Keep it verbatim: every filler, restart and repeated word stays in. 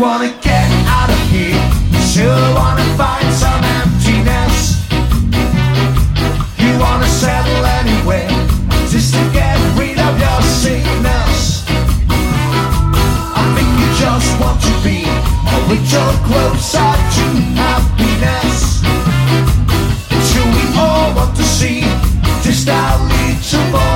wanna get out of here, you sure wanna find some emptiness. You wanna settle anywhere, just to get rid of your sickness. I think you just want to be a little closer to happiness. Until we all want to see just a little more.